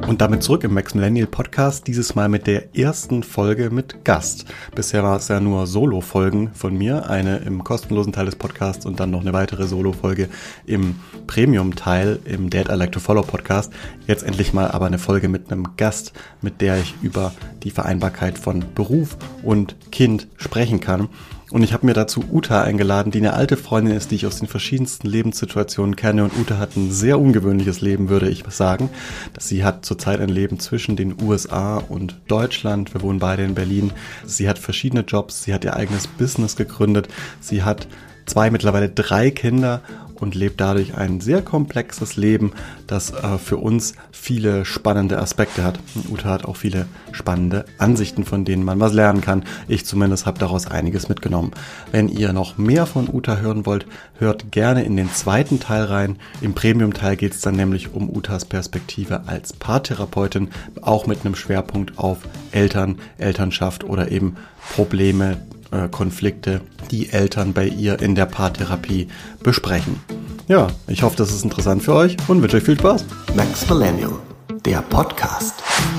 Und damit zurück im Max Millennial Podcast, dieses Mal mit der ersten Folge mit Gast. Bisher war es ja nur Solo-Folgen von mir, eine im kostenlosen Teil des Podcasts und dann noch eine weitere Solo-Folge im Premium-Teil im Dad I Like to Follow Podcast. Jetzt endlich mal aber eine Folge mit einem Gast, mit der ich über die Vereinbarkeit von Beruf und Kind sprechen kann. Und ich habe mir dazu Uta eingeladen, die eine alte Freundin ist, die ich aus den verschiedensten Lebenssituationen kenne. Und Uta hat ein sehr ungewöhnliches Leben, würde ich sagen. Sie hat zurzeit ein Leben zwischen den USA und Deutschland. Wir wohnen beide in Berlin. Sie hat verschiedene Jobs. Sie hat ihr eigenes Business gegründet. Sie hat mittlerweile 3 Kinder und lebt dadurch ein sehr komplexes Leben, das für uns viele spannende Aspekte hat. Uta hat auch viele spannende Ansichten, von denen man was lernen kann. Ich zumindest habe daraus einiges mitgenommen. Wenn ihr noch mehr von Uta hören wollt, hört gerne in den zweiten Teil rein. Im Premium-Teil geht es dann nämlich um Utas Perspektive als Paartherapeutin, auch mit einem Schwerpunkt auf Elternschaft oder eben Probleme, Konflikte, die Eltern bei ihr in der Paartherapie besprechen. Ja, ich hoffe, das ist interessant für euch und wünsche euch viel Spaß. Max Millennial, der Podcast.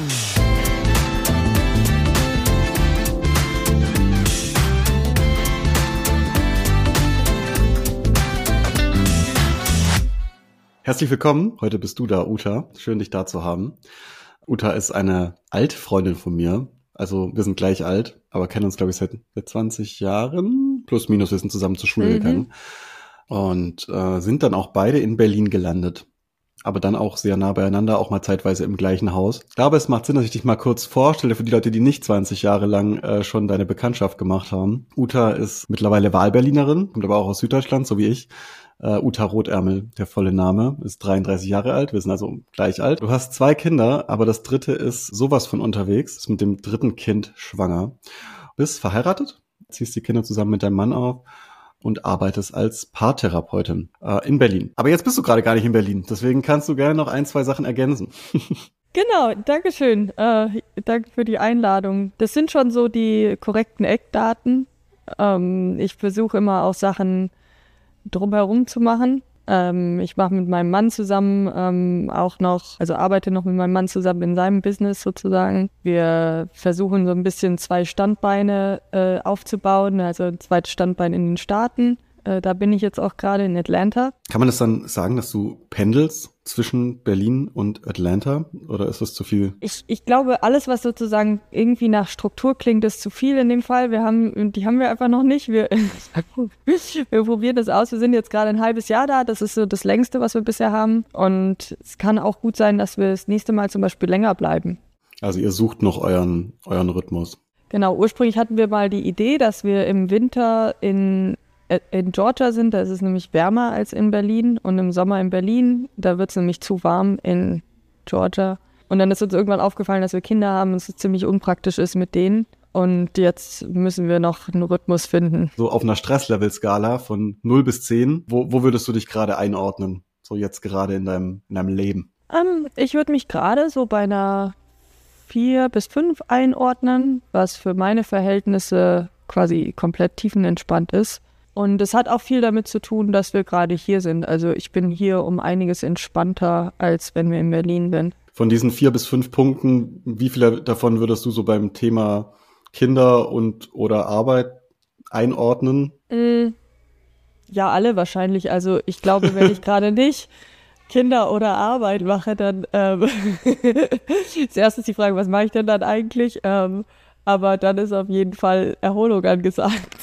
Herzlich willkommen, heute bist du da, Uta. Schön, dich da zu haben. Uta ist eine alte Freundin von mir. Also wir sind gleich alt, aber kennen uns, glaube ich, seit 20 Jahren. Plus, minus, wir sind zusammen zur Schule gegangen. Und sind dann auch beide in Berlin gelandet. Aber dann auch sehr nah beieinander, auch mal zeitweise im gleichen Haus. Ich glaube, es macht Sinn, dass ich dich mal kurz vorstelle für die Leute, die nicht 20 Jahre lang schon deine Bekanntschaft gemacht haben. Uta ist mittlerweile Wahlberlinerin, kommt aber auch aus Süddeutschland, so wie ich. Uta Rotärmel, der volle Name, ist 33 Jahre alt, wir sind also gleich alt. Du hast 2 Kinder, aber das dritte ist sowas von unterwegs, ist mit dem dritten Kind schwanger. Bist verheiratet, ziehst die Kinder zusammen mit deinem Mann auf und arbeitest als Paartherapeutin in Berlin. Aber jetzt bist du gerade gar nicht in Berlin, deswegen kannst du gerne noch 1, 2 Sachen ergänzen. Genau, dankeschön. Danke für die Einladung. Das sind schon so die korrekten Eckdaten. Ich versuche immer auch Sachen drumherum zu machen. Ich mache mit meinem Mann zusammen arbeite noch mit meinem Mann zusammen in seinem Business sozusagen. Wir versuchen so ein bisschen 2 Standbeine aufzubauen, also ein zweites Standbein in den Staaten. Da bin ich jetzt auch gerade in Atlanta. Kann man das dann sagen, dass du pendelst zwischen Berlin und Atlanta? Oder ist das zu viel? Ich glaube, alles, was sozusagen irgendwie nach Struktur klingt, ist zu viel in dem Fall. Die haben wir einfach noch nicht. Wir probieren das aus. Wir sind jetzt gerade ein halbes Jahr da. Das ist so das längste, was wir bisher haben. Und es kann auch gut sein, dass wir das nächste Mal zum Beispiel länger bleiben. Also ihr sucht noch euren Rhythmus. Genau, ursprünglich hatten wir mal die Idee, dass wir im Winter in Georgia sind, da ist es nämlich wärmer als in Berlin, und im Sommer in Berlin, da wird es nämlich zu warm in Georgia. Und dann ist uns irgendwann aufgefallen, dass wir Kinder haben und es ziemlich unpraktisch ist mit denen. Und jetzt müssen wir noch einen Rhythmus finden. So auf einer Stresslevel-Skala von 0 bis 10, wo würdest du dich gerade einordnen? So jetzt gerade in deinem Leben? Ich würde mich gerade so bei einer 4 bis 5 einordnen, was für meine Verhältnisse quasi komplett tiefenentspannt ist. Und es hat auch viel damit zu tun, dass wir gerade hier sind. Also ich bin hier um einiges entspannter, als wenn wir in Berlin sind. Von diesen 4 bis 5 Punkten, wie viele davon würdest du so beim Thema Kinder oder Arbeit einordnen? Ja, alle wahrscheinlich. Also ich glaube, wenn ich gerade nicht Kinder oder Arbeit mache, dann als erstes die Frage, was mache ich denn dann eigentlich? Aber dann ist auf jeden Fall Erholung angesagt.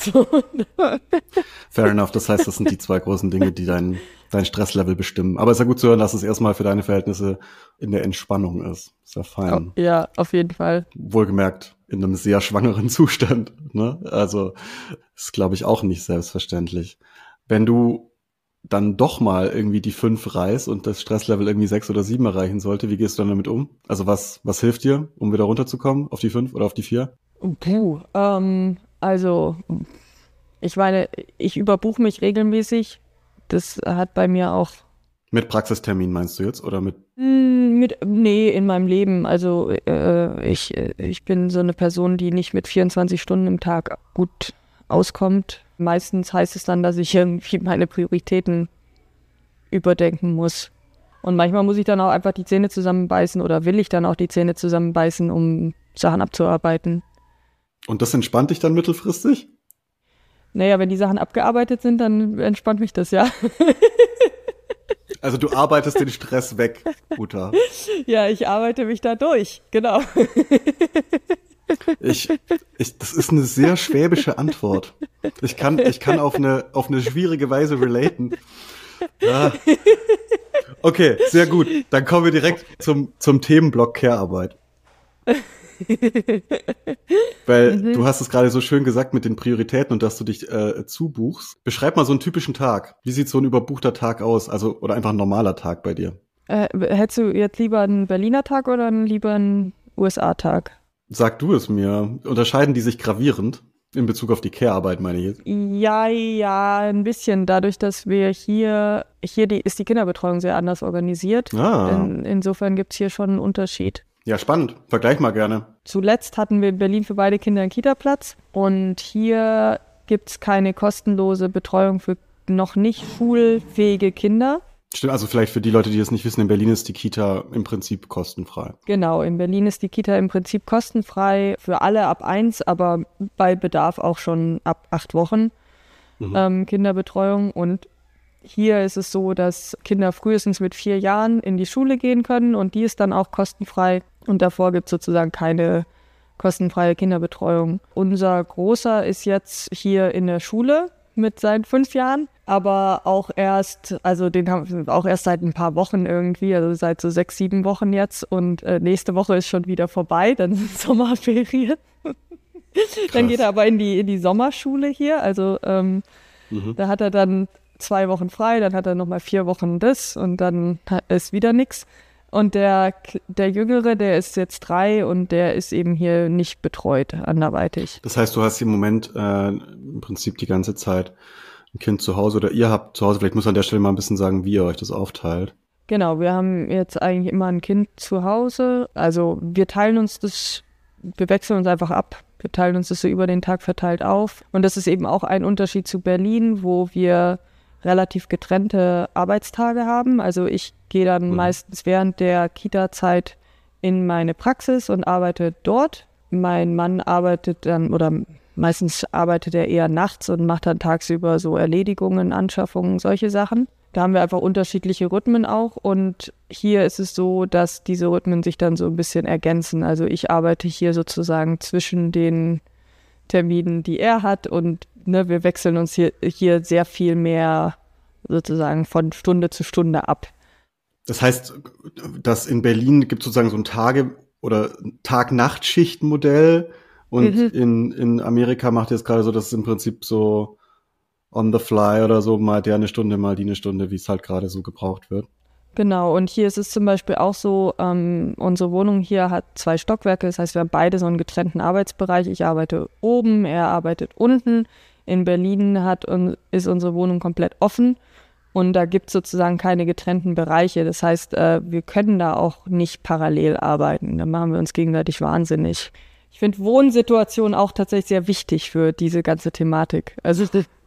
Fair enough, das heißt, das sind die 2 großen Dinge, die dein Stresslevel bestimmen. Aber es ist ja gut zu hören, dass es erstmal für deine Verhältnisse in der Entspannung ist. Ist ja fein. Ja, auf jeden Fall. Wohlgemerkt in einem sehr schwangeren Zustand. Ne? Also ist, glaube ich, auch nicht selbstverständlich. Wenn du dann doch mal irgendwie die 5 reißt und das Stresslevel irgendwie 6 oder 7 erreichen sollte, wie gehst du dann damit um? Also was hilft dir, um wieder runterzukommen auf die 5 oder auf die 4? Also ich meine, ich überbuche mich regelmäßig. Das hat bei mir auch... Mit Praxistermin meinst du jetzt oder mit? Nee, in meinem Leben. Also ich bin so eine Person, die nicht mit 24 Stunden im Tag gut auskommt. Meistens heißt es dann, dass ich irgendwie meine Prioritäten überdenken muss. Und manchmal muss ich dann auch einfach die Zähne zusammenbeißen oder will ich dann auch die Zähne zusammenbeißen, um Sachen abzuarbeiten. Und das entspannt dich dann mittelfristig? Naja, wenn die Sachen abgearbeitet sind, dann entspannt mich das, ja. Also du arbeitest den Stress weg, Uta. Ja, ich arbeite mich da durch, genau. Das ist eine sehr schwäbische Antwort. Ich kann auf eine schwierige Weise relaten. Ja. Okay, sehr gut. Dann kommen wir direkt zum Themenblock Care-Arbeit. Weil du hast es gerade so schön gesagt mit den Prioritäten und dass du dich zubuchst. Beschreib mal so einen typischen Tag. Wie sieht so ein überbuchter Tag aus? Also, oder einfach ein normaler Tag bei dir? Hättest du jetzt lieber einen Berliner Tag oder lieber einen USA-Tag? Sag du es mir. Unterscheiden die sich gravierend? In Bezug auf die Care-Arbeit, meine ich jetzt. Ja, ein bisschen. Dadurch, dass wir hier ist die Kinderbetreuung sehr anders organisiert. Insofern gibt es hier schon einen Unterschied. Ja, spannend. Vergleich mal gerne. Zuletzt hatten wir in Berlin für beide Kinder einen Kita-Platz. Und hier gibt es keine kostenlose Betreuung für noch nicht schulfähige Kinder. Stimmt, also vielleicht für die Leute, die das nicht wissen, in Berlin ist die Kita im Prinzip kostenfrei. Genau, in Berlin ist die Kita im Prinzip kostenfrei für alle ab 1, aber bei Bedarf auch schon ab 8 Wochen Kinderbetreuung. Und hier ist es so, dass Kinder frühestens mit 4 Jahren in die Schule gehen können und die ist dann auch kostenfrei. Und davor gibt es sozusagen keine kostenfreie Kinderbetreuung. Unser Großer ist jetzt hier in der Schule mit seinen 5 Jahren, aber auch erst, also den haben wir auch erst seit ein paar Wochen irgendwie, also seit so 6, 7 Wochen jetzt und nächste Woche ist schon wieder vorbei, dann sind Sommerferien. Dann geht er aber in die Sommerschule hier, also da hat er dann 2 Wochen frei, dann hat er nochmal 4 Wochen das und dann ist wieder nix. Und der Jüngere, der ist jetzt 3 und der ist eben hier nicht betreut, anderweitig. Das heißt, du hast im Moment im Prinzip die ganze Zeit ein Kind zu Hause oder ihr habt zu Hause, vielleicht muss man an der Stelle mal ein bisschen sagen, wie ihr euch das aufteilt. Genau, wir haben jetzt eigentlich immer ein Kind zu Hause. Also wir wechseln uns einfach ab. Wir teilen uns das so über den Tag verteilt auf. Und das ist eben auch ein Unterschied zu Berlin, wo wir relativ getrennte Arbeitstage haben. Also ich gehe dann meistens während der Kita-Zeit in meine Praxis und arbeite dort. Mein Mann arbeitet dann, oder meistens arbeitet er eher nachts und macht dann tagsüber so Erledigungen, Anschaffungen, solche Sachen. Da haben wir einfach unterschiedliche Rhythmen auch und hier ist es so, dass diese Rhythmen sich dann so ein bisschen ergänzen. Also ich arbeite hier sozusagen zwischen den Terminen, die er hat und wir wechseln uns hier sehr viel mehr sozusagen von Stunde zu Stunde ab. Das heißt, dass in Berlin gibt es sozusagen so ein oder Tag-Nacht-Schichten-Modell und in Amerika macht ihr es gerade so, dass es im Prinzip so on the fly oder so, mal der eine Stunde, mal die eine Stunde, wie es halt gerade so gebraucht wird. Genau, und hier ist es zum Beispiel auch so, unsere Wohnung hier hat 2 Stockwerke, das heißt, wir haben beide so einen getrennten Arbeitsbereich. Ich arbeite oben, er arbeitet unten. In Berlin ist unsere Wohnung komplett offen und da gibt es sozusagen keine getrennten Bereiche. Das heißt, wir können da auch nicht parallel arbeiten. Da machen wir uns gegenseitig wahnsinnig. Ich finde Wohnsituation auch tatsächlich sehr wichtig für diese ganze Thematik. Also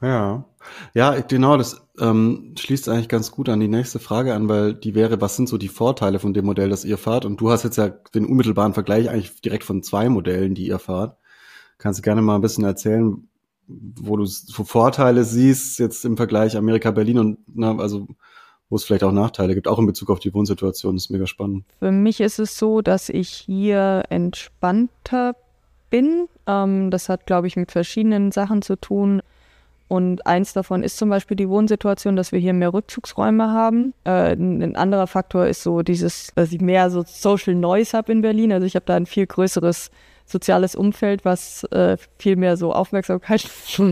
ja, genau, das schließt eigentlich ganz gut an die nächste Frage an, weil die wäre, was sind so die Vorteile von dem Modell, das ihr fahrt? Und du hast jetzt ja den unmittelbaren Vergleich eigentlich direkt von 2 Modellen, die ihr fahrt. Kannst du gerne mal ein bisschen erzählen, wo du so Vorteile siehst, jetzt im Vergleich Amerika-Berlin und also wo es vielleicht auch Nachteile gibt, auch in Bezug auf die Wohnsituation, das ist mega spannend. Für mich ist es so, dass ich hier entspannter bin. Das hat, glaube ich, mit verschiedenen Sachen zu tun. Und eins davon ist zum Beispiel die Wohnsituation, dass wir hier mehr Rückzugsräume haben. Ein anderer Faktor ist so dass ich mehr so Social Noise habe in Berlin. Also ich habe da ein viel größeres soziales Umfeld, was viel mehr so Aufmerksamkeit.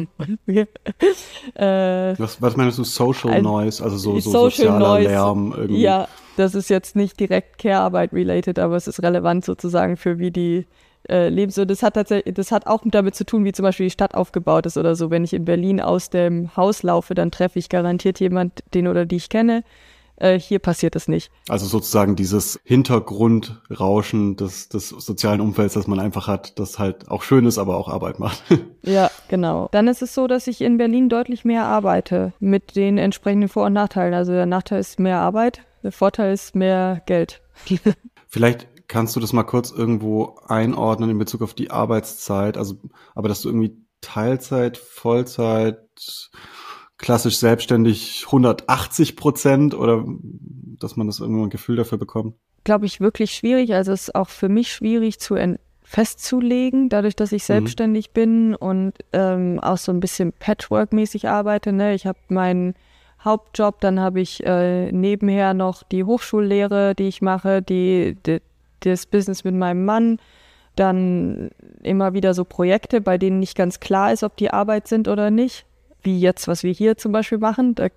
Was meinst du, Social Noise? Also so sozialer Noise, Lärm irgendwie? Ja, das ist jetzt nicht direkt Care-Arbeit related, aber es ist relevant sozusagen für wie die leben. So, das hat auch damit zu tun, wie zum Beispiel die Stadt aufgebaut ist oder so. Wenn ich in Berlin aus dem Haus laufe, dann treffe ich garantiert jemand, den oder die ich kenne. Hier passiert das nicht. Also sozusagen dieses Hintergrundrauschen des sozialen Umfelds, das man einfach hat, das halt auch schön ist, aber auch Arbeit macht. Ja, genau. Dann ist es so, dass ich in Berlin deutlich mehr arbeite mit den entsprechenden Vor- und Nachteilen. Also der Nachteil ist mehr Arbeit. Der Vorteil ist mehr Geld. Vielleicht kannst du das mal kurz irgendwo einordnen in Bezug auf die Arbeitszeit, also aber dass du irgendwie Teilzeit, Vollzeit, klassisch selbstständig 180% oder dass man das irgendwo ein Gefühl dafür bekommt? Glaube ich, wirklich schwierig. Also es ist auch für mich schwierig festzulegen, dadurch, dass ich selbstständig bin und auch so ein bisschen Patchwork-mäßig arbeite. Ne? Ich habe meinen Hauptjob, dann habe ich nebenher noch die Hochschullehre, die ich mache, das Business mit meinem Mann, dann immer wieder so Projekte, bei denen nicht ganz klar ist, ob die Arbeit sind oder nicht, wie jetzt, was wir hier zum Beispiel machen. Das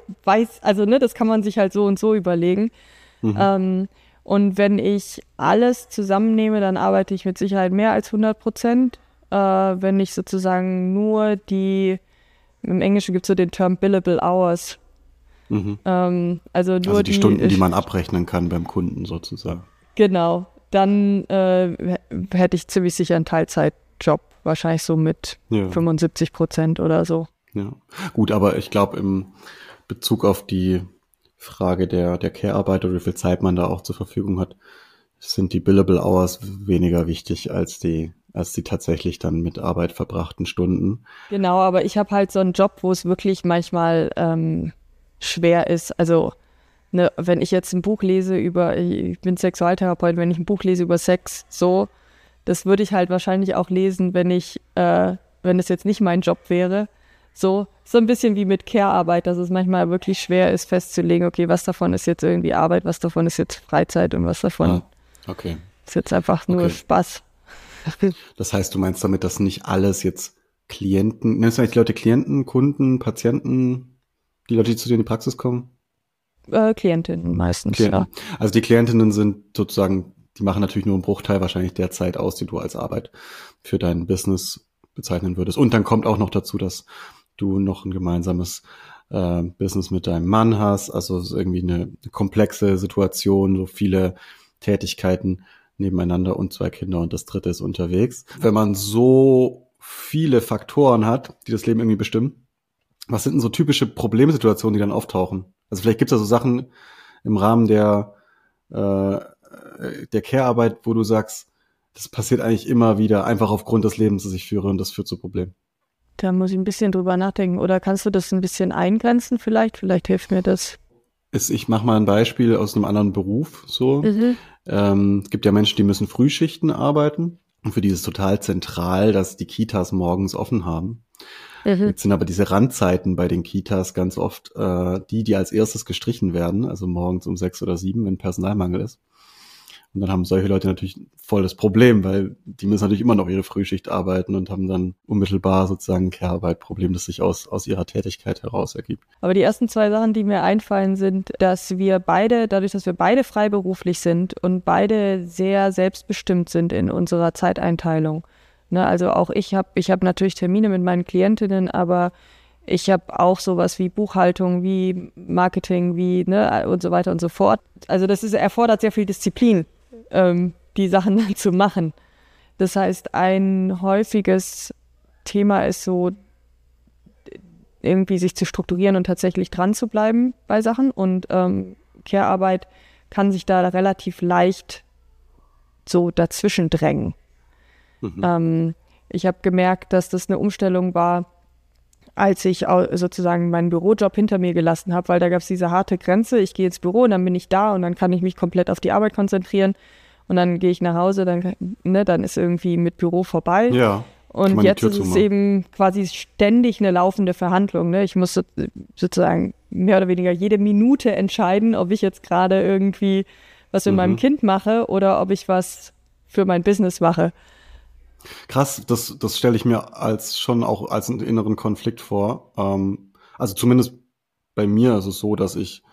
kann man sich halt so und so überlegen. Und wenn ich alles zusammennehme, dann arbeite ich mit Sicherheit mehr als 100%. Wenn ich sozusagen nur im Englischen gibt es so den Term billable hours. Also die Stunden, die man abrechnen kann beim Kunden sozusagen. Genau, dann hätte ich ziemlich sicher einen Teilzeitjob, wahrscheinlich so mit 75% oder so. Ja, gut, aber ich glaube im Bezug auf die Frage der Care-Arbeit oder wie viel Zeit man da auch zur Verfügung hat, sind die billable hours weniger wichtig als die tatsächlich dann mit Arbeit verbrachten Stunden. Genau, aber ich habe halt so einen Job, wo es wirklich manchmal schwer ist. Also wenn ich jetzt ein Buch lese ich bin Sexualtherapeut, wenn ich ein Buch lese über Sex, so, das würde ich halt wahrscheinlich auch lesen, wenn es jetzt nicht mein Job wäre. So ein bisschen wie mit Care-Arbeit, dass es manchmal wirklich schwer ist, festzulegen, okay, was davon ist jetzt irgendwie Arbeit, was davon ist jetzt Freizeit und was davon ist jetzt einfach nur Spaß. Das heißt, du meinst damit, dass nicht alles jetzt Klienten, nennst du eigentlich die Leute Klienten, Kunden, Patienten, die Leute, die zu dir in die Praxis kommen? Klientinnen meistens, ja. Also die Klientinnen sind sozusagen, die machen natürlich nur einen Bruchteil wahrscheinlich der Zeit aus, die du als Arbeit für dein Business bezeichnen würdest. Und dann kommt auch noch dazu, dass du noch ein gemeinsames Business mit deinem Mann hast, also irgendwie eine komplexe Situation, so viele Tätigkeiten nebeneinander und 2 Kinder und das 3. ist unterwegs. Wenn man so viele Faktoren hat, die das Leben irgendwie bestimmen, was sind denn so typische Problemsituationen, die dann auftauchen? Also vielleicht gibt es ja so Sachen im Rahmen der Care-Arbeit, wo du sagst, das passiert eigentlich immer wieder, einfach aufgrund des Lebens, das ich führe und das führt zu Problemen. Da muss ich ein bisschen drüber nachdenken. Oder kannst du das ein bisschen eingrenzen vielleicht? Vielleicht hilft mir das. Ich mache mal ein Beispiel aus einem anderen Beruf. So. Es gibt ja Menschen, die müssen Frühschichten arbeiten. Und für die ist es total zentral, dass die Kitas morgens offen haben. Jetzt sind aber diese Randzeiten bei den Kitas ganz oft die als erstes gestrichen werden, also morgens um 6 oder 7, wenn Personalmangel ist. Und dann haben solche Leute natürlich voll das Problem, weil die müssen natürlich immer noch ihre Frühschicht arbeiten und haben dann unmittelbar sozusagen ein Care-Arbeit-Problem, das sich aus ihrer Tätigkeit heraus ergibt. Aber die ersten 2 Sachen, die mir einfallen, sind, dass wir beide, dadurch, dass wir beide freiberuflich sind und beide sehr selbstbestimmt sind in unserer Zeiteinteilung. Ne, also auch ich hab natürlich Termine mit meinen Klientinnen, aber ich habe auch sowas wie Buchhaltung, wie Marketing, wie und so weiter und so fort. Also das erfordert sehr viel Disziplin, die Sachen dann zu machen. Das heißt, ein häufiges Thema ist so, irgendwie sich zu strukturieren und tatsächlich dran zu bleiben bei Sachen. Und Care-Arbeit kann sich da relativ leicht so dazwischen drängen. Ich habe gemerkt, dass das eine Umstellung war, als ich sozusagen meinen Bürojob hinter mir gelassen habe, weil da gab es diese harte Grenze, ich gehe ins Büro und dann bin ich da und dann kann ich mich komplett auf die Arbeit konzentrieren und dann gehe ich nach Hause, dann ist irgendwie mit Büro vorbei. Ja. Und jetzt ist es eben quasi ständig eine laufende Verhandlung. Ne? Ich muss sozusagen mehr oder weniger jede Minute entscheiden, ob ich jetzt gerade irgendwie was mit meinem Kind mache oder ob ich was für mein Business mache. Krass, das stelle ich mir schon auch als einen inneren Konflikt vor. Also zumindest bei mir ist es so, dass ich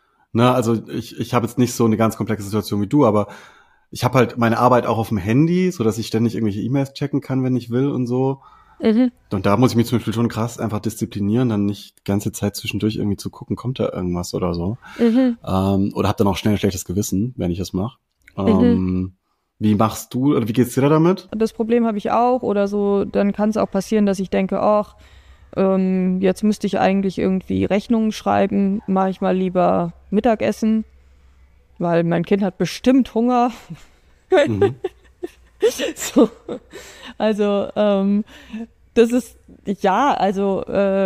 habe jetzt nicht so eine ganz komplexe Situation wie du, aber ich habe halt meine Arbeit auch auf dem Handy, so dass ich ständig irgendwelche E-Mails checken kann, wenn ich will und so. Und da muss ich mich zum Beispiel schon krass einfach disziplinieren, dann nicht die ganze Zeit zwischendurch irgendwie zu gucken, kommt da irgendwas oder so. Oder habe dann auch schnell ein schlechtes Gewissen, wenn ich es mache. Wie machst du, oder wie geht's dir da damit? Das Problem habe ich auch, oder so, dann kann es auch passieren, dass ich denke, jetzt müsste ich eigentlich irgendwie Rechnungen schreiben, mache ich mal lieber Mittagessen weil mein Kind hat bestimmt Hunger. Mhm. So. Also, das ist, ja, also,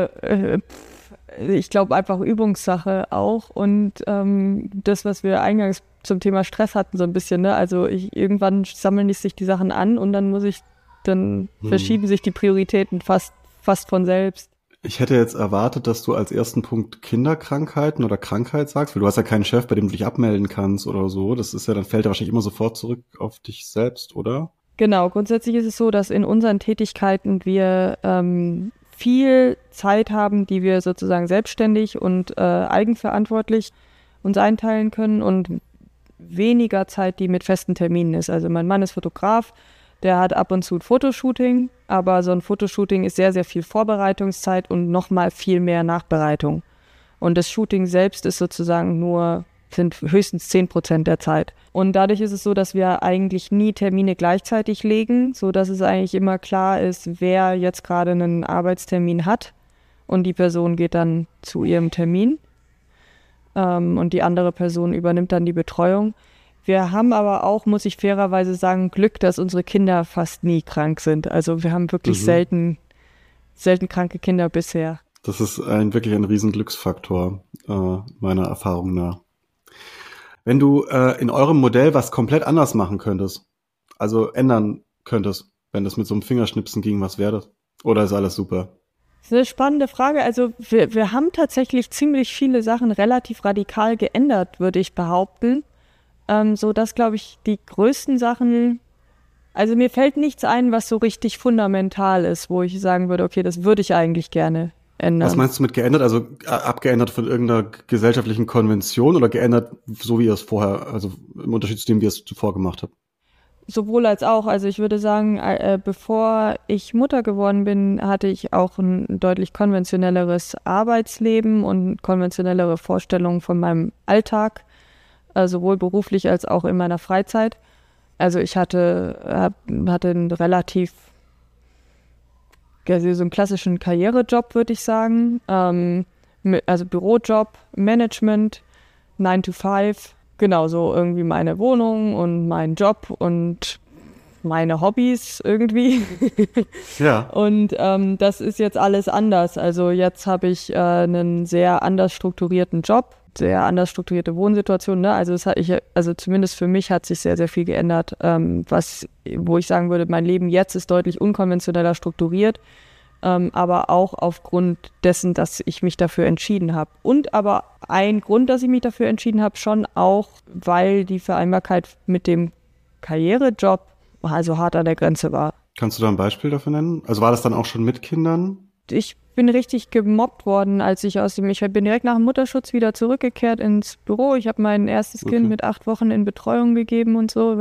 ich glaube einfach Übungssache auch und das, was wir eingangs zum Thema Stress hatten, so ein bisschen, ne? Also irgendwann sammeln sich die Sachen an und dann verschieben sich die Prioritäten fast von selbst. Ich hätte jetzt erwartet, dass du als ersten Punkt Kinderkrankheiten oder Krankheit sagst, weil du hast ja keinen Chef, bei dem du dich abmelden kannst oder so. Das ist ja, dann fällt er wahrscheinlich immer sofort zurück auf dich selbst, oder? Genau, grundsätzlich ist es so, dass in unseren Tätigkeiten wir viel Zeit haben, die wir sozusagen selbstständig und eigenverantwortlich uns einteilen können und weniger Zeit, die mit festen Terminen ist. Also mein Mann ist Fotograf, der hat ab und zu ein Fotoshooting, aber so ein Fotoshooting ist sehr, sehr viel Vorbereitungszeit und nochmal viel mehr Nachbereitung. Und das Shooting selbst ist sozusagen sind höchstens 10% der Zeit. Und dadurch ist es so, dass wir eigentlich nie Termine gleichzeitig legen, sodass es eigentlich immer klar ist, wer jetzt gerade einen Arbeitstermin hat und die Person geht dann zu ihrem Termin und die andere Person übernimmt dann die Betreuung. Wir haben aber auch, muss ich fairerweise sagen, Glück, dass unsere Kinder fast nie krank sind. Also wir haben wirklich selten kranke Kinder bisher. Das ist wirklich ein riesen Glücksfaktor, meiner Erfahrung nach. Wenn du in eurem Modell was komplett anders machen könntest, also ändern könntest, wenn das mit so einem Fingerschnipsen ging, was wäre das? Oder ist alles super? Das ist eine spannende Frage. Also wir haben tatsächlich ziemlich viele Sachen relativ radikal geändert, würde ich behaupten. So dass, glaube ich, die größten Sachen, also mir fällt nichts ein, was so richtig fundamental ist, wo ich sagen würde, okay, das würde ich eigentlich gerne ändern. Was meinst du mit geändert? Also abgeändert von irgendeiner gesellschaftlichen Konvention oder geändert, so wie ihr es vorher, also im Unterschied zu dem, wie ihr es zuvor gemacht habt? Sowohl als auch. Also ich würde sagen, bevor ich Mutter geworden bin, hatte ich auch ein deutlich konventionelleres Arbeitsleben und konventionellere Vorstellungen von meinem Alltag, sowohl beruflich als auch in meiner Freizeit. Also ich hatte einen relativ, also so einen klassischen Karrierejob, würde ich sagen. Also Bürojob, Management, 9 to 5. Genau, so irgendwie meine Wohnung und mein Job und meine Hobbys irgendwie. Ja. Und das ist jetzt alles anders. Also jetzt habe ich einen sehr anders strukturierten Job, sehr anders strukturierte Wohnsituation. Ne? Also zumindest für mich hat sich sehr, sehr viel geändert, wo ich sagen würde, mein Leben jetzt ist deutlich unkonventioneller strukturiert. Aber auch aufgrund dessen, dass ich mich dafür entschieden habe. Und aber ein Grund, dass ich mich dafür entschieden habe, schon auch, weil die Vereinbarkeit mit dem Karrierejob also hart an der Grenze war. Kannst du da ein Beispiel dafür nennen? Also war das dann auch schon mit Kindern? Ich bin richtig gemobbt worden, ich bin direkt nach dem Mutterschutz wieder zurückgekehrt ins Büro. Ich habe mein erstes Kind mit 8 Wochen in Betreuung gegeben und so,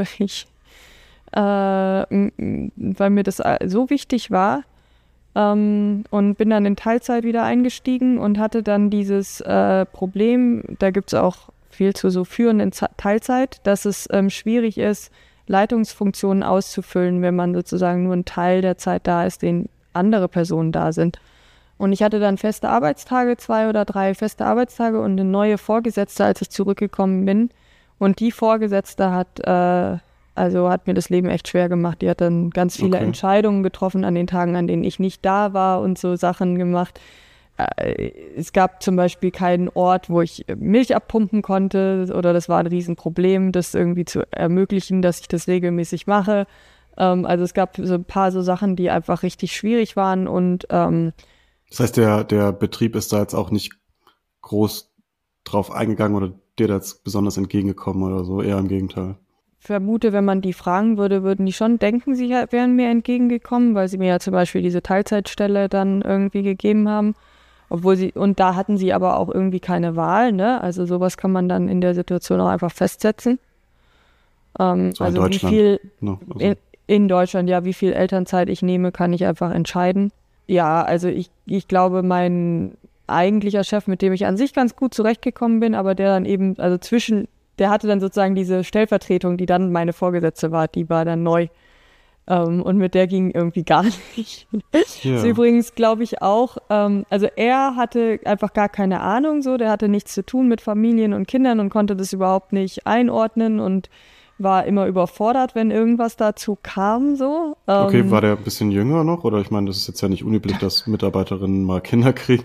weil mir das so wichtig war. Und bin dann in Teilzeit wieder eingestiegen und hatte dann dieses Problem, da gibt es auch viel zu so führen in Teilzeit, dass es schwierig ist, Leitungsfunktionen auszufüllen, wenn man sozusagen nur einen Teil der Zeit da ist, den andere Personen da sind. Und ich hatte dann feste Arbeitstage, 2 oder 3 feste Arbeitstage und eine neue Vorgesetzte, als ich zurückgekommen bin. Und die Vorgesetzte hat mir das Leben echt schwer gemacht. Die hat dann ganz viele Entscheidungen getroffen an den Tagen, an denen ich nicht da war und so Sachen gemacht. Es gab zum Beispiel keinen Ort, wo ich Milch abpumpen konnte oder das war ein Riesenproblem, das irgendwie zu ermöglichen, dass ich das regelmäßig mache. Also es gab so ein paar so Sachen, die einfach richtig schwierig waren und das heißt, der Betrieb ist da jetzt auch nicht groß drauf eingegangen oder dir da jetzt besonders entgegengekommen oder so, eher im Gegenteil. Vermute, wenn man die fragen würde, würden die schon denken, sie wären mir entgegengekommen, weil sie mir ja zum Beispiel diese Teilzeitstelle dann irgendwie gegeben haben. Und da hatten sie aber auch irgendwie keine Wahl, ne? Also sowas kann man dann in der Situation auch einfach festsetzen. So also in Deutschland. wie viel Also. in Deutschland, ja, wie viel Elternzeit ich nehme, kann ich einfach entscheiden. Ja, also ich glaube, mein eigentlicher Chef, mit dem ich an sich ganz gut zurechtgekommen bin, aber der dann eben, der hatte dann sozusagen diese Stellvertretung, die dann meine Vorgesetzte war, die war dann neu. Und mit der ging irgendwie gar nicht. Ja. Ist übrigens, glaube ich, auch, also er hatte einfach gar keine Ahnung so, der hatte nichts zu tun mit Familien und Kindern und konnte das überhaupt nicht einordnen und war immer überfordert, wenn irgendwas dazu kam so. Okay, war der ein bisschen jünger noch? Oder ich meine, das ist jetzt ja nicht unüblich, dass Mitarbeiterinnen mal Kinder kriegen.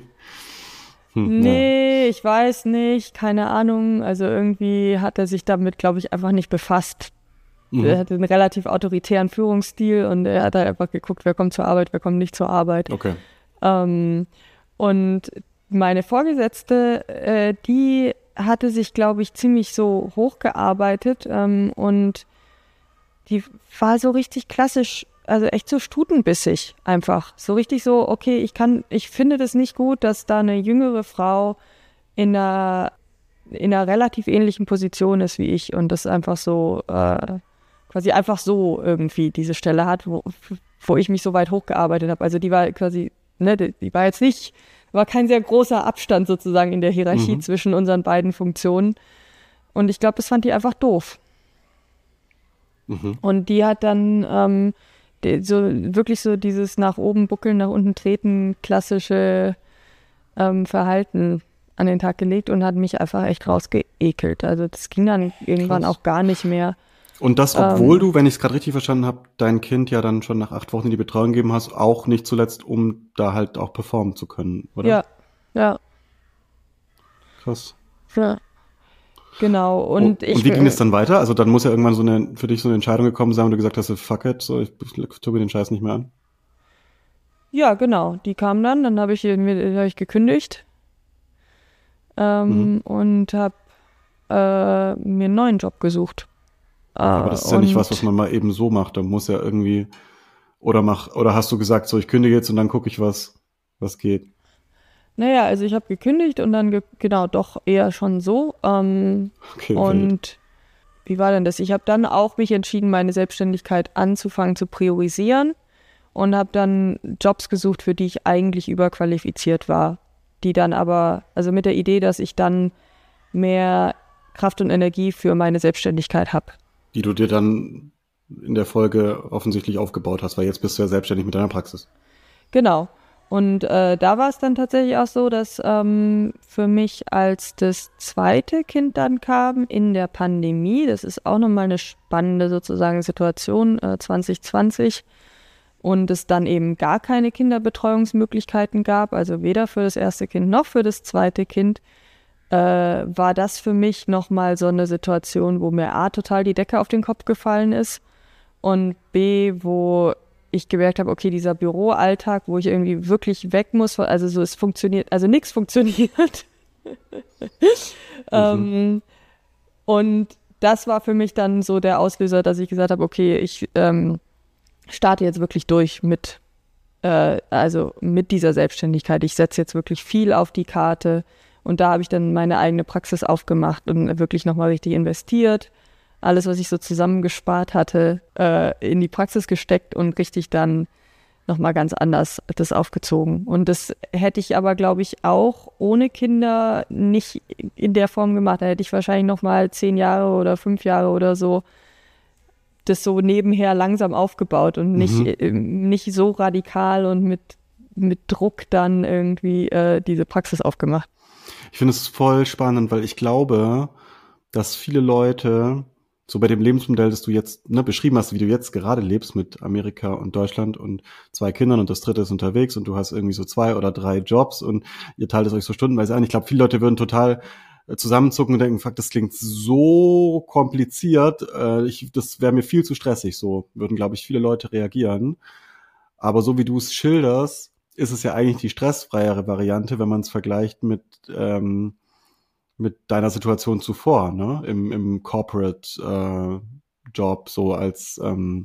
Nee, ich weiß nicht, keine Ahnung. Also irgendwie hat er sich damit, glaube ich, einfach nicht befasst. Er hatte einen relativ autoritären Führungsstil und er hat halt einfach geguckt, wer kommt zur Arbeit, wer kommt nicht zur Arbeit. Okay. Und meine Vorgesetzte, die hatte sich, glaube ich, ziemlich so hochgearbeitet und die war so richtig klassisch, also echt so stutenbissig einfach. So richtig so, okay, ich finde das nicht gut, dass da eine jüngere Frau in einer relativ ähnlichen Position ist wie ich und das einfach so quasi einfach so irgendwie diese Stelle hat, wo ich mich so weit hochgearbeitet habe. Also die war quasi, ne, die war jetzt nicht, war kein sehr großer Abstand sozusagen in der Hierarchie zwischen unseren beiden Funktionen. Und ich glaube, das fand die einfach doof. Und die hat dann so wirklich so dieses nach oben buckeln, nach unten treten, klassische Verhalten an den Tag gelegt und hat mich einfach echt rausgeekelt. Also das ging dann irgendwann auch gar nicht mehr. Und das, obwohl du, wenn ich es gerade richtig verstanden habe, dein Kind ja dann schon nach 8 Wochen in die Betreuung gegeben hast, auch nicht zuletzt, um da halt auch performen zu können, oder? Ja. Krass. Ja. Genau. Und wie ging es dann weiter? Also dann muss ja irgendwann für dich so eine Entscheidung gekommen sein, wo du gesagt hast, fuck it, so, ich tue mir den Scheiß nicht mehr an. Ja, genau. Die kam dann habe ich gekündigt und habe mir einen neuen Job gesucht. Aber das ist ja nicht was man mal eben so macht. Da muss ja irgendwie, oder hast du gesagt, so, ich kündige jetzt und dann gucke ich, was geht. Naja, also ich habe gekündigt und dann, genau, doch eher schon so. Okay, und wie war denn das? Ich habe dann auch mich entschieden, meine Selbstständigkeit anzufangen zu priorisieren und habe dann Jobs gesucht, für die ich eigentlich überqualifiziert war. Die dann aber, also mit der Idee, dass ich dann mehr Kraft und Energie für meine Selbstständigkeit habe. Die du dir dann in der Folge offensichtlich aufgebaut hast, weil jetzt bist du ja selbstständig mit deiner Praxis. Genau. Und da war es dann tatsächlich auch so, dass für mich, als das zweite Kind dann kam in der Pandemie, das ist auch nochmal eine spannende sozusagen Situation, 2020, und es dann eben gar keine Kinderbetreuungsmöglichkeiten gab, also weder für das erste Kind noch für das zweite Kind, war das für mich nochmal so eine Situation, wo mir A, total die Decke auf den Kopf gefallen ist und B, wo ich gemerkt habe, okay, dieser Büroalltag, wo ich irgendwie wirklich weg muss, also so, es funktioniert, also nichts funktioniert. Und das war für mich dann so der Auslöser, dass ich gesagt habe, okay, ich starte jetzt wirklich durch mit dieser Selbstständigkeit. Ich setze jetzt wirklich viel auf die Karte und da habe ich dann meine eigene Praxis aufgemacht und wirklich nochmal richtig investiert. Alles, was ich so zusammengespart hatte, in die Praxis gesteckt und richtig dann nochmal ganz anders das aufgezogen. Und das hätte ich aber, glaube ich, auch ohne Kinder nicht in der Form gemacht. Da hätte ich wahrscheinlich nochmal 10 Jahre oder 5 Jahre oder so das so nebenher langsam aufgebaut und nicht so radikal und mit Druck dann irgendwie diese Praxis aufgemacht. Ich finde es voll spannend, weil ich glaube, dass viele Leute so bei dem Lebensmodell, das du jetzt beschrieben hast, wie du jetzt gerade lebst mit Amerika und Deutschland und 2 Kindern und das dritte ist unterwegs und du hast irgendwie so 2 oder 3 Jobs und ihr teilt es euch so stundenweise ein. Ich glaube, viele Leute würden total zusammenzucken und denken, fuck, das klingt so kompliziert, das wäre mir viel zu stressig, so würden, glaube ich, viele Leute reagieren. Aber so wie du es schilderst, ist es ja eigentlich die stressfreiere Variante, wenn man es vergleicht mit deiner Situation zuvor, ne? Im Corporate Job, so als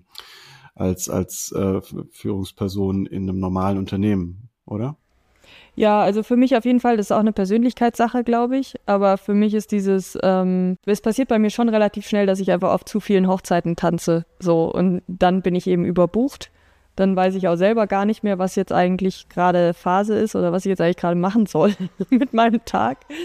Führungsperson in einem normalen Unternehmen, oder? Ja, also für mich auf jeden Fall, das ist auch eine Persönlichkeitssache, glaube ich. Aber für mich ist es passiert bei mir schon relativ schnell, dass ich einfach auf zu vielen Hochzeiten tanze. So, und dann bin ich eben überbucht. Dann weiß ich auch selber gar nicht mehr, was jetzt eigentlich gerade Phase ist oder was ich jetzt eigentlich gerade machen soll mit meinem Tag.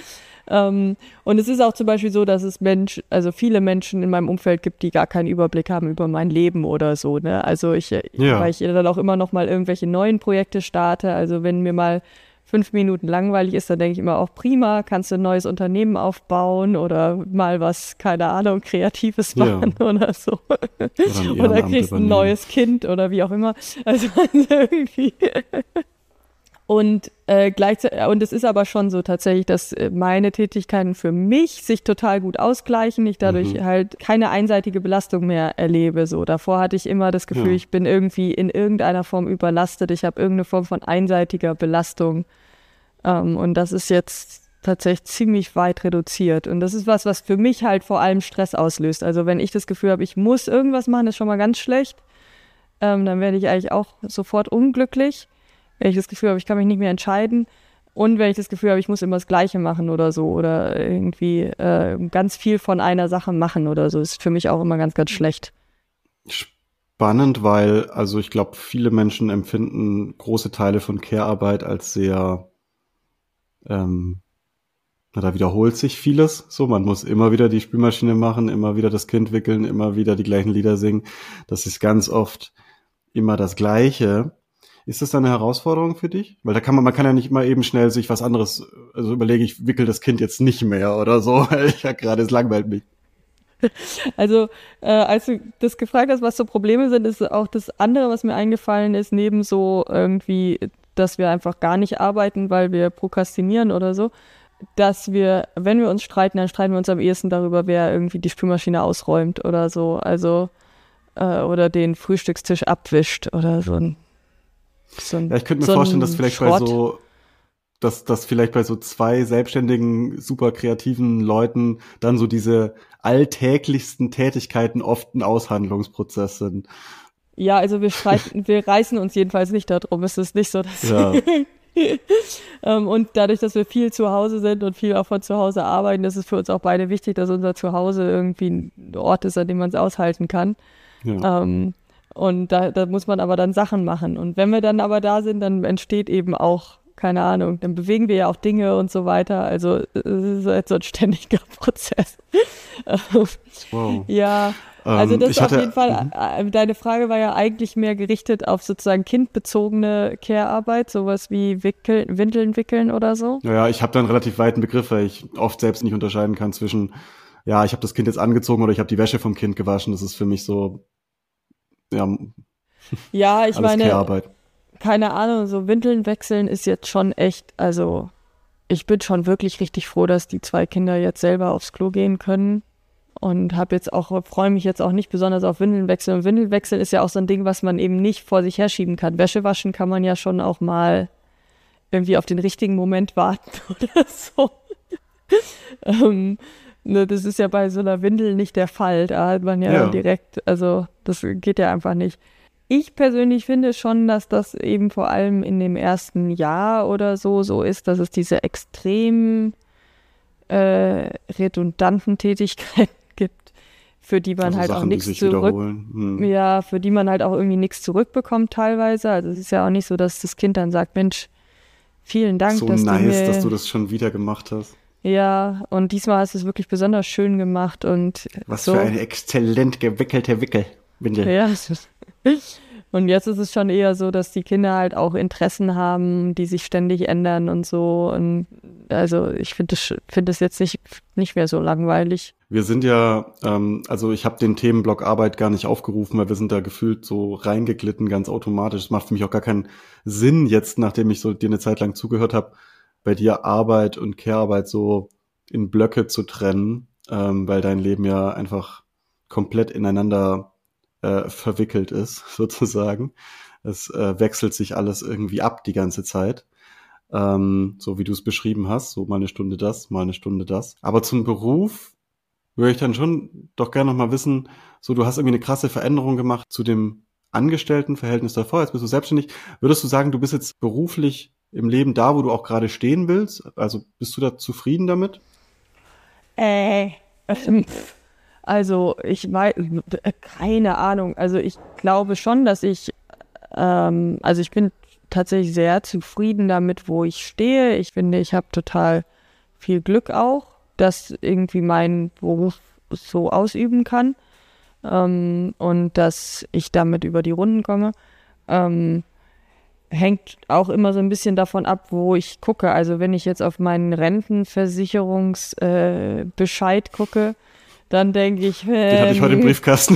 Und es ist auch zum Beispiel so, dass es viele Menschen in meinem Umfeld gibt, die gar keinen Überblick haben über mein Leben oder so, ne? Also weil ich dann auch immer noch mal irgendwelche neuen Projekte starte. Also wenn mir mal 5 Minuten langweilig ist, dann denke ich immer auch, prima, kannst du ein neues Unternehmen aufbauen oder mal was, keine Ahnung, Kreatives machen oder so. Oder kriegst ein neues Kind oder wie auch immer. Also irgendwie. Und es ist aber schon so tatsächlich, dass meine Tätigkeiten für mich sich total gut ausgleichen. Ich dadurch halt keine einseitige Belastung mehr erlebe. So, davor hatte ich immer das Gefühl, ich bin irgendwie in irgendeiner Form überlastet. Ich habe irgendeine Form von einseitiger Belastung. Und das ist jetzt tatsächlich ziemlich weit reduziert. Und das ist was für mich halt vor allem Stress auslöst. Also wenn ich das Gefühl habe, ich muss irgendwas machen, ist schon mal ganz schlecht. Dann werde ich eigentlich auch sofort unglücklich. Wenn ich das Gefühl habe, ich kann mich nicht mehr entscheiden und wenn ich das Gefühl habe, ich muss immer das Gleiche machen oder so oder irgendwie ganz viel von einer Sache machen oder so, ist für mich auch immer ganz, ganz schlecht. Spannend, weil, also ich glaube, viele Menschen empfinden große Teile von Care-Arbeit als sehr, da wiederholt sich vieles. So, man muss immer wieder die Spülmaschine machen, immer wieder das Kind wickeln, immer wieder die gleichen Lieder singen. Das ist ganz oft immer das Gleiche. Ist das dann eine Herausforderung für dich? Weil man kann ja nicht mal eben schnell sich was anderes, also überlege ich, wickel das Kind jetzt nicht mehr oder so. Ich habe gerade, es langweilt mich. Also, als du das gefragt hast, was so Probleme sind, ist auch das andere, was mir eingefallen ist, neben so irgendwie, dass wir einfach gar nicht arbeiten, weil wir prokrastinieren oder so, dass wir, wenn wir uns streiten, dann streiten wir uns am ehesten darüber, wer irgendwie die Spülmaschine ausräumt oder so, also oder den Frühstückstisch abwischt oder so ein ich könnte mir vorstellen, dass vielleicht bei so zwei selbstständigen, super kreativen Leuten dann so diese alltäglichsten Tätigkeiten oft ein Aushandlungsprozess sind. Ja, also wir reißen uns jedenfalls nicht darum. Es ist nicht so, dass und dadurch, dass wir viel zu Hause sind und viel auch von zu Hause arbeiten, ist es für uns auch beide wichtig, dass unser Zuhause irgendwie ein Ort ist, an dem man es aushalten kann. Ja. Und da muss man aber dann Sachen machen. Und wenn wir dann aber da sind, dann entsteht eben auch, keine Ahnung, dann bewegen wir ja auch Dinge und so weiter. Also es ist halt so ein ständiger Prozess. Wow. Ja, also das ist auf jeden Fall, deine Frage war ja eigentlich mehr gerichtet auf sozusagen kindbezogene Care-Arbeit, sowas wie Windeln wickeln oder so. Ja, ich habe da einen relativ weiten Begriff, weil ich oft selbst nicht unterscheiden kann zwischen, ja, ich habe das Kind jetzt angezogen oder ich habe die Wäsche vom Kind gewaschen. Das ist für mich so, ja, ich meine, Care-Arbeit. Keine Ahnung, so Windeln wechseln ist jetzt schon echt, also ich bin schon wirklich richtig froh, dass die 2 Kinder jetzt selber aufs Klo gehen können und freue mich jetzt auch nicht besonders auf Windeln wechseln. Und Windeln wechseln ist ja auch so ein Ding, was man eben nicht vor sich herschieben kann. Wäsche waschen kann man ja schon auch mal irgendwie auf den richtigen Moment warten oder so. Das ist ja bei so einer Windel nicht der Fall. Da hat man ja direkt, also das geht ja einfach nicht. Ich persönlich finde schon, dass das eben vor allem in dem ersten Jahr oder so ist, dass es diese extrem redundanten Tätigkeiten gibt, für die man halt Sachen, auch nichts für die man halt auch irgendwie nichts zurückbekommt teilweise. Also es ist ja auch nicht so, dass das Kind dann sagt, Mensch, vielen Dank, so dass du das schon wieder gemacht hast. Ja, und diesmal hast du es wirklich besonders schön gemacht und was für eine exzellent gewickelte Wickelwindel. Ja, und jetzt ist es schon eher so, dass die Kinder halt auch Interessen haben, die sich ständig ändern und so. Und also ich finde es jetzt nicht mehr so langweilig. Wir sind ja, also ich habe den Themenblock Arbeit gar nicht aufgerufen, weil wir sind da gefühlt so reingeglitten, ganz automatisch. Es macht für mich auch gar keinen Sinn jetzt, nachdem ich so dir eine Zeit lang zugehört habe, bei dir Arbeit und Care-Arbeit so in Blöcke zu trennen, weil dein Leben ja einfach komplett ineinander verwickelt ist, sozusagen. Es wechselt sich alles irgendwie ab die ganze Zeit. So wie du es beschrieben hast, so mal eine Stunde das, mal eine Stunde das. Aber zum Beruf würde ich dann schon doch gerne noch mal wissen, so du hast irgendwie eine krasse Veränderung gemacht zu dem Angestelltenverhältnis davor, jetzt bist du selbstständig. Würdest du sagen, du bist jetzt beruflich im Leben da, wo du auch gerade stehen willst? Also bist du da zufrieden damit? Also ich weiß, keine Ahnung. Also ich glaube schon, dass ich bin tatsächlich sehr zufrieden damit, wo ich stehe. Ich finde, ich habe total viel Glück auch, dass irgendwie mein Beruf so ausüben kann und dass ich damit über die Runden komme. Hängt auch immer so ein bisschen davon ab, wo ich gucke. Also wenn ich jetzt auf meinen Rentenversicherungsbescheid gucke, dann denke ich, den hatte ich heute im Briefkasten.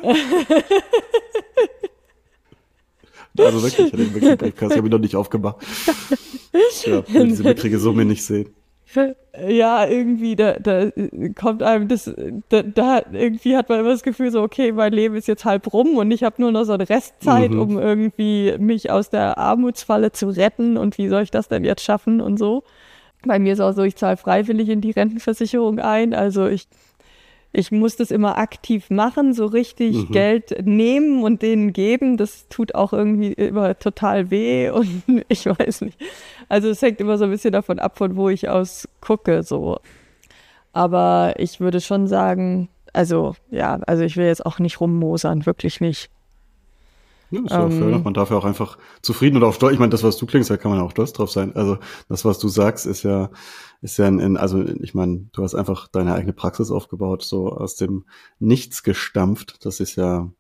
Also wirklich, ich hatte den wirklich im Briefkasten. Ich habe ihn noch nicht aufgemacht. Ja, ich will diese mickrige Summe nicht sehen. Ja, irgendwie, da kommt einem da irgendwie hat man immer das Gefühl so, okay, mein Leben ist jetzt halb rum und ich habe nur noch so eine Restzeit, um irgendwie mich aus der Armutsfalle zu retten und wie soll ich das denn jetzt schaffen und so. Bei mir ist auch so, ich zahle freiwillig in die Rentenversicherung ein, also ich muss das immer aktiv machen, so richtig Geld nehmen und denen geben. Das tut auch irgendwie immer total weh und ich weiß nicht. Also es hängt immer so ein bisschen davon ab, von wo ich aus gucke, so. Aber ich würde schon sagen, also ich will jetzt auch nicht rummosern, wirklich nicht. Ja, ist ja auch fair. Man darf ja auch einfach zufrieden oder auch stolz. Ich meine, das, was du klingst, da kann man auch stolz drauf sein. Also das, was du sagst, ist ja also ich meine, du hast einfach deine eigene Praxis aufgebaut, so aus dem Nichts gestampft. Das ist ja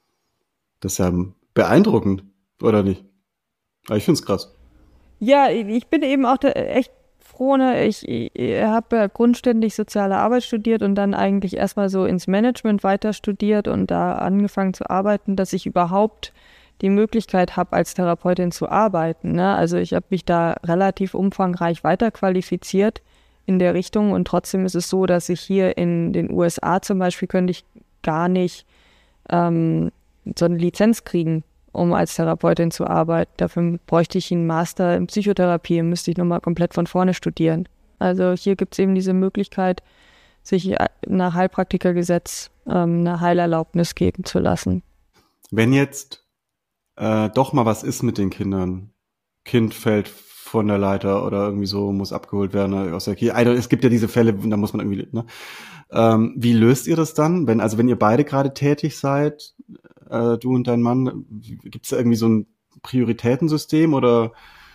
beeindruckend, oder nicht? Aber ich find's krass. Ja, ich bin eben auch echt froh, ne? Ich habe ja grundständig soziale Arbeit studiert und dann eigentlich erstmal so ins Management weiter studiert und da angefangen zu arbeiten, dass ich überhaupt die Möglichkeit habe, als Therapeutin zu arbeiten. Ne? Also ich habe mich da relativ umfangreich weiterqualifiziert in der Richtung und trotzdem ist es so, dass ich hier in den USA zum Beispiel könnte ich gar nicht so eine Lizenz kriegen, um als Therapeutin zu arbeiten. Dafür bräuchte ich einen Master in Psychotherapie und müsste ich nochmal komplett von vorne studieren. Also hier gibt es eben diese Möglichkeit, sich nach Heilpraktikergesetz eine Heilerlaubnis geben zu lassen. Wenn jetzt doch mal was ist mit den Kindern, Kind fällt von der Leiter oder irgendwie so, muss abgeholt werden aus der Kirche. Also, es gibt ja diese Fälle, da muss man irgendwie, ne? Wie löst ihr das dann? Wenn ihr beide gerade tätig seid, du und dein Mann, gibt es da irgendwie so ein Prioritätensystem oder?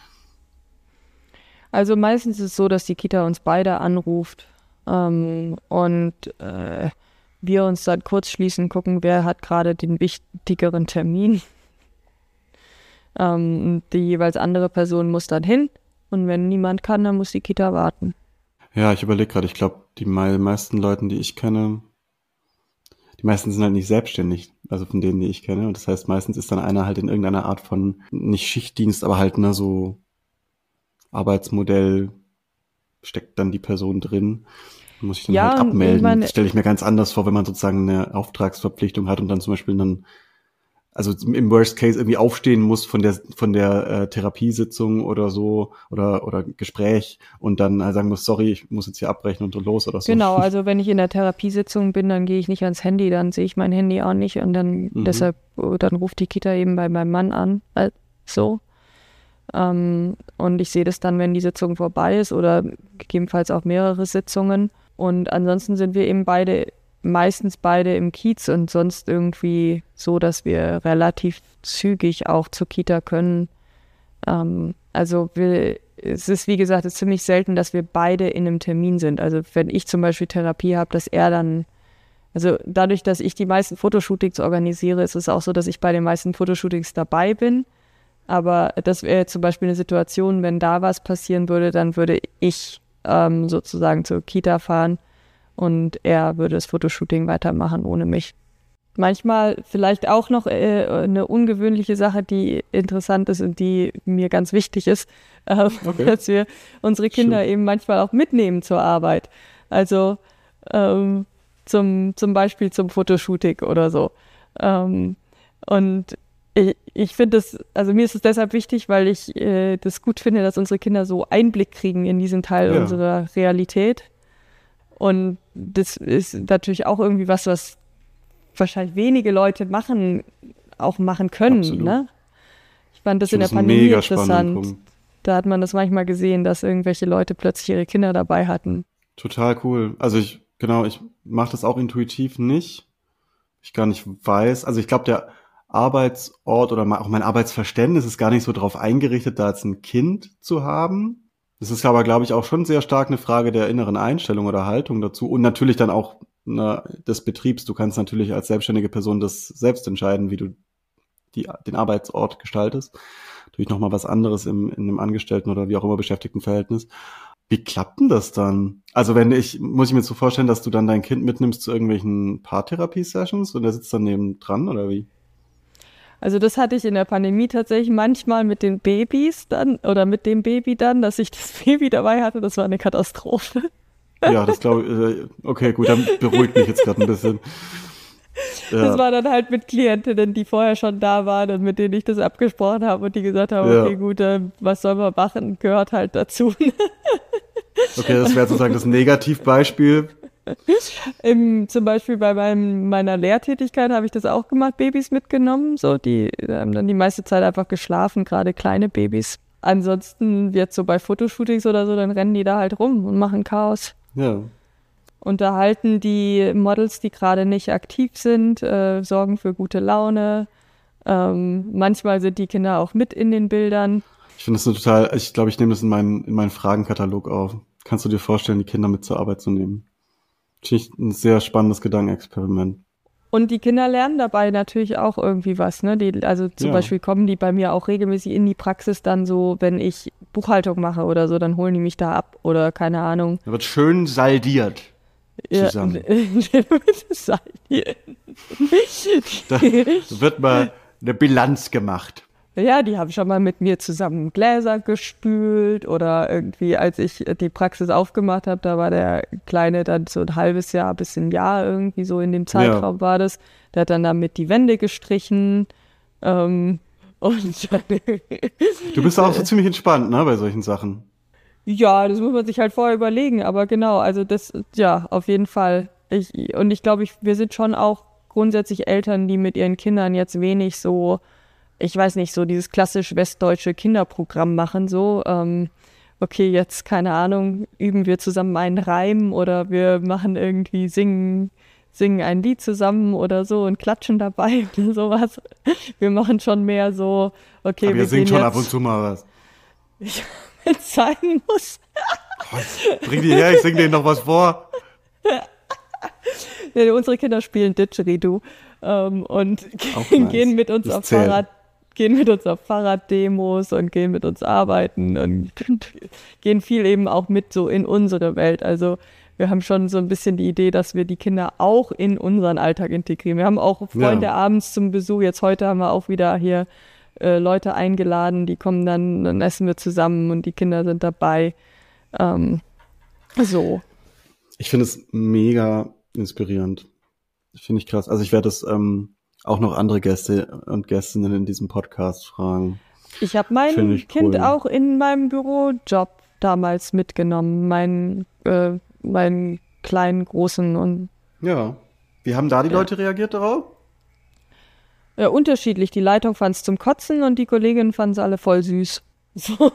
Also meistens ist es so, dass die Kita uns beide anruft und wir uns dann kurz schließen, gucken, wer hat gerade den wichtigeren Termin. Die jeweils andere Person muss dann hin und wenn niemand kann, dann muss die Kita warten. Ja, ich überlege gerade, ich glaube, die meisten Leuten, die ich kenne, die meisten sind halt nicht selbstständig, also von denen, die ich kenne. Und das heißt, meistens ist dann einer halt in irgendeiner Art von, nicht Schichtdienst, aber halt so Arbeitsmodell, steckt dann die Person drin. Muss ich dann halt abmelden. Das stelle ich mir ganz anders vor, wenn man sozusagen eine Auftragsverpflichtung hat und dann zum Beispiel also im Worst Case irgendwie aufstehen muss von der Therapiesitzung oder so oder Gespräch und dann sagen muss, sorry, ich muss jetzt hier abbrechen und los oder so. Genau, also wenn ich in der Therapiesitzung bin, dann gehe ich nicht ans Handy, dann sehe ich mein Handy auch nicht und dann deshalb, dann ruft die Kita eben bei meinem Mann an, so. Und ich sehe das dann, wenn die Sitzung vorbei ist oder gegebenenfalls auch mehrere Sitzungen und ansonsten sind wir eben meistens beide im Kiez und sonst irgendwie so, dass wir relativ zügig auch zur Kita können. Also es ist, wie gesagt, es ist ziemlich selten, dass wir beide in einem Termin sind. Also wenn ich zum Beispiel Therapie habe, dass er dann, also dadurch, dass ich die meisten Fotoshootings organisiere, ist es auch so, dass ich bei den meisten Fotoshootings dabei bin. Aber das wäre zum Beispiel eine Situation, wenn da was passieren würde, dann würde ich sozusagen zur Kita fahren und er würde das Fotoshooting weitermachen ohne mich. Manchmal vielleicht auch noch eine ungewöhnliche Sache, die interessant ist und die mir ganz wichtig ist, dass wir unsere Kinder eben manchmal auch mitnehmen zur Arbeit. Also zum Beispiel zum Fotoshooting oder so. Und ich finde das, also mir ist es deshalb wichtig, weil ich das gut finde, dass unsere Kinder so Einblick kriegen in diesen Teil unserer Realität. Und das ist natürlich auch irgendwie was wahrscheinlich wenige Leute machen können. Ne? Ich fand das in der Pandemie interessant. Da hat man das manchmal gesehen, dass irgendwelche Leute plötzlich ihre Kinder dabei hatten. Total cool. Also ich mache das auch intuitiv nicht. Ich gar nicht weiß. Also ich glaube, der Arbeitsort oder auch mein Arbeitsverständnis ist gar nicht so darauf eingerichtet, da jetzt ein Kind zu haben. Das ist aber, glaube ich, auch schon sehr stark eine Frage der inneren Einstellung oder Haltung dazu und natürlich dann auch des Betriebs. Du kannst natürlich als selbstständige Person das selbst entscheiden, wie du den Arbeitsort gestaltest. Natürlich nochmal was anderes in einem Angestellten- oder wie auch immer Beschäftigtenverhältnis. Wie klappt denn das dann? Also muss ich mir so vorstellen, dass du dann dein Kind mitnimmst zu irgendwelchen Paartherapie-Sessions und der sitzt dann neben dran oder wie? Also das hatte ich in der Pandemie tatsächlich manchmal mit den Babys dann oder mit dem Baby dann, dass ich das Baby dabei hatte. Das war eine Katastrophe. Ja, das glaube ich. Okay, gut, dann beruhigt mich jetzt gerade ein bisschen. Ja. Das war dann halt mit Klientinnen, die vorher schon da waren und mit denen ich das abgesprochen habe und die gesagt haben, Ja. okay, gut, was soll man machen, gehört halt dazu. Okay, das wäre sozusagen das Negativbeispiel. Zum Beispiel bei meiner Lehrtätigkeit habe ich das auch gemacht, Babys mitgenommen. So, die haben dann die meiste Zeit einfach geschlafen, gerade kleine Babys. Ansonsten jetzt so bei Fotoshootings oder so, dann rennen die da halt rum und machen Chaos. Ja. Unterhalten die Models, die gerade nicht aktiv sind, sorgen für gute Laune. Manchmal sind die Kinder auch mit in den Bildern. Ich finde das ich glaube, ich nehme das in meinen Fragenkatalog auf. Kannst du dir vorstellen, die Kinder mit zur Arbeit zu nehmen? Finde ich ein sehr spannendes Gedankenexperiment. Und die Kinder lernen dabei natürlich auch irgendwie was, ne? Also zum Beispiel kommen die bei mir auch regelmäßig in die Praxis dann so, wenn ich Buchhaltung mache oder so, dann holen die mich da ab oder keine Ahnung. Da wird schön saldiert zusammen. Da wird mal eine Bilanz gemacht. Ja, die haben schon mal mit mir zusammen Gläser gespült oder irgendwie, als ich die Praxis aufgemacht habe, da war der Kleine dann so ein halbes Jahr bis ein Jahr irgendwie so in dem Zeitraum war das. Der hat dann damit die Wände gestrichen und Du bist auch so ziemlich entspannt, ne, bei solchen Sachen. Ja, das muss man sich halt vorher überlegen, aber genau, also das, ja, auf jeden Fall. Ich glaube, wir sind schon auch grundsätzlich Eltern, die mit ihren Kindern jetzt wenig so, ich weiß nicht, so dieses klassisch westdeutsche Kinderprogramm machen, so, okay, jetzt, keine Ahnung, üben wir zusammen einen Reim oder wir machen irgendwie singen ein Lied zusammen oder so und klatschen dabei oder sowas. Wir machen schon mehr so, okay, aber wir singen schon ab und zu mal was. Wenn es sein muss. Bring die her, ich sing denen noch was vor. Ja, unsere Kinder spielen Didgeridoo und gehen mit uns auf Fahrraddemos und gehen mit uns arbeiten und gehen viel eben auch mit so in unsere Welt. Also wir haben schon so ein bisschen die Idee, dass wir die Kinder auch in unseren Alltag integrieren. Wir haben auch Freunde abends zum Besuch. Jetzt heute haben wir auch wieder hier Leute eingeladen, die kommen dann essen wir zusammen und die Kinder sind dabei. So. Ich finde es mega inspirierend. Finde ich krass. Also ich werde das auch noch andere Gäste und Gästinnen in diesem Podcast fragen. Ich habe mein Kind auch in meinem Bürojob damals mitgenommen, meinen kleinen, großen und ja. Wie haben da die Leute reagiert darauf? Ja, unterschiedlich. Die Leitung fand es zum Kotzen und die Kolleginnen fanden es alle voll süß. So.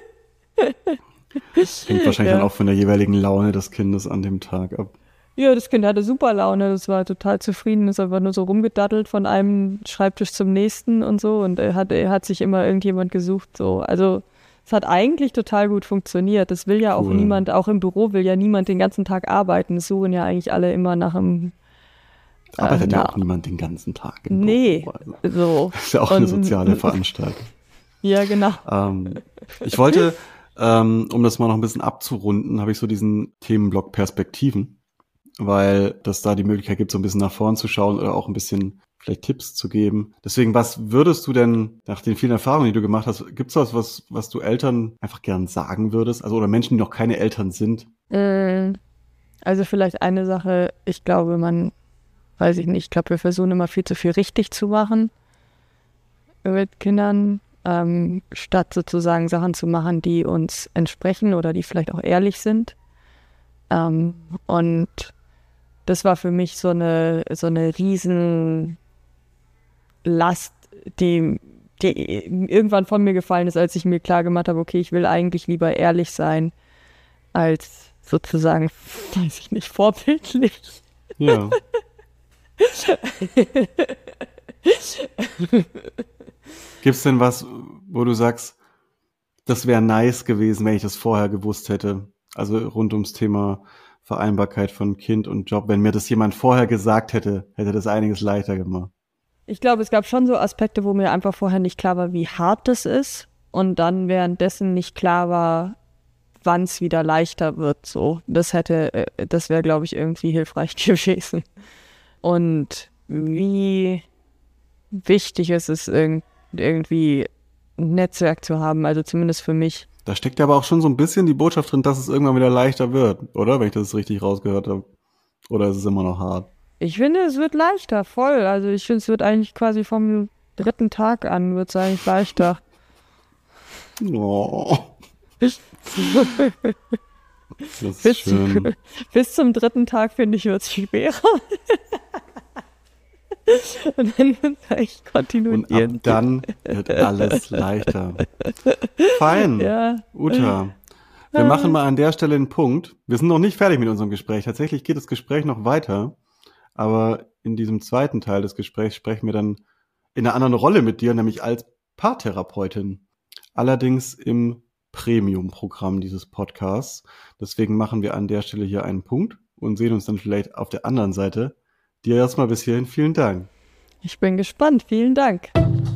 Hängt wahrscheinlich dann auch von der jeweiligen Laune des Kindes an dem Tag ab. Ja, das Kind hatte super Laune, das war total zufrieden, ist einfach nur so rumgedattelt von einem Schreibtisch zum nächsten und so und er hat sich immer irgendjemand gesucht, so. Also es hat eigentlich total gut funktioniert. Das will ja auch niemand, auch im Büro will ja niemand den ganzen Tag arbeiten. Das suchen ja eigentlich alle immer nach einem arbeitet ja auch niemand den ganzen Tag im Büro. Nee, so. Das ist ja auch eine soziale Veranstaltung. Ja, genau. Ich wollte, um das mal noch ein bisschen abzurunden, habe ich so diesen Themenblock Perspektiven, weil das da die Möglichkeit gibt, so ein bisschen nach vorn zu schauen oder auch ein bisschen vielleicht Tipps zu geben. Deswegen, was würdest du denn nach den vielen Erfahrungen, die du gemacht hast, gibt es was du Eltern einfach gern sagen würdest? Also oder Menschen, die noch keine Eltern sind? Also vielleicht eine Sache, ich glaube, weiß ich nicht, ich glaube, wir versuchen immer viel zu viel richtig zu machen mit Kindern, statt sozusagen Sachen zu machen, die uns entsprechen oder die vielleicht auch ehrlich sind. Und das war für mich so eine riesen Last, die irgendwann von mir gefallen ist, als ich mir klar gemacht habe, okay, ich will eigentlich lieber ehrlich sein, als sozusagen, weiß ich nicht, vorbildlich. Ja. Gibt's denn was, wo du sagst, das wäre nice gewesen, wenn ich das vorher gewusst hätte. Also rund ums Thema Vereinbarkeit von Kind und Job. Wenn mir das jemand vorher gesagt hätte, hätte das einiges leichter gemacht. Ich glaube, es gab schon so Aspekte, wo mir einfach vorher nicht klar war, wie hart das ist. Und dann währenddessen nicht klar war, wann es wieder leichter wird. So, das wäre, glaube ich, irgendwie hilfreich gewesen. Und wie wichtig ist es irgendwie ein Netzwerk zu haben, also zumindest für mich. Da steckt ja aber auch schon so ein bisschen die Botschaft drin, dass es irgendwann wieder leichter wird, oder? Wenn ich das richtig rausgehört habe. Oder ist es immer noch hart? Ich finde, es wird leichter, voll. Also ich finde, es wird eigentlich quasi vom 3. Tag an, wird es eigentlich leichter. Oh. Das ist schön. Bis zum 3. Tag, finde ich, wird es schwerer. Und dann wird es echt kontinuierlich. Und ab dann wird alles leichter. Fein. Ja. Uta, wir machen mal an der Stelle einen Punkt. Wir sind noch nicht fertig mit unserem Gespräch. Tatsächlich geht das Gespräch noch weiter. Aber in diesem zweiten Teil des Gesprächs sprechen wir dann in einer anderen Rolle mit dir, nämlich als Paartherapeutin. Allerdings im Premium-Programm dieses Podcasts. Deswegen machen wir an der Stelle hier einen Punkt und sehen uns dann vielleicht auf der anderen Seite. Dir erstmal bis hierhin vielen Dank. Ich bin gespannt. Vielen Dank.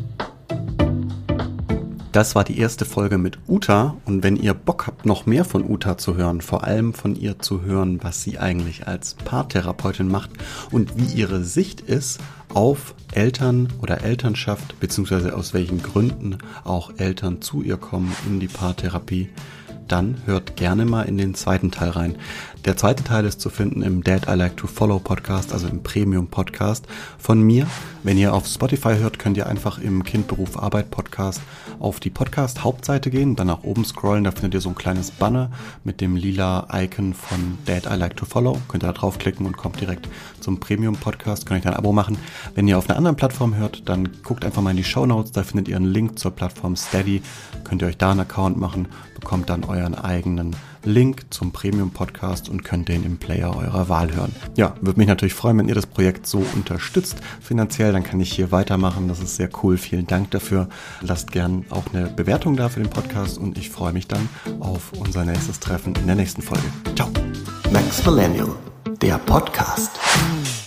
Das war die erste Folge mit Uta und wenn ihr Bock habt, noch mehr von Uta zu hören, vor allem von ihr zu hören, was sie eigentlich als Paartherapeutin macht und wie ihre Sicht ist auf Eltern oder Elternschaft, beziehungsweise aus welchen Gründen auch Eltern zu ihr kommen in die Paartherapie, dann hört gerne mal in den zweiten Teil rein. Der zweite Teil ist zu finden im Dad I Like to Follow Podcast, also im Premium Podcast von mir. Wenn ihr auf Spotify hört, könnt ihr einfach im Kind, Beruf, Arbeit Podcast auf die Podcast Hauptseite gehen, dann nach oben scrollen, da findet ihr so ein kleines Banner mit dem lila Icon von Dad I Like to Follow. Könnt ihr da draufklicken und kommt direkt zum Premium Podcast, könnt ihr ein Abo machen. Wenn ihr auf einer anderen Plattform hört, dann guckt einfach mal in die Shownotes, da findet ihr einen Link zur Plattform Steady. Könnt ihr euch da einen Account machen, bekommt dann euren eigenen Link zum Premium-Podcast und könnt den im Player eurer Wahl hören. Ja, würde mich natürlich freuen, wenn ihr das Projekt so unterstützt finanziell, dann kann ich hier weitermachen. Das ist sehr cool. Vielen Dank dafür. Lasst gern auch eine Bewertung da für den Podcast und ich freue mich dann auf unser nächstes Treffen in der nächsten Folge. Ciao. Max Millennial, der Podcast.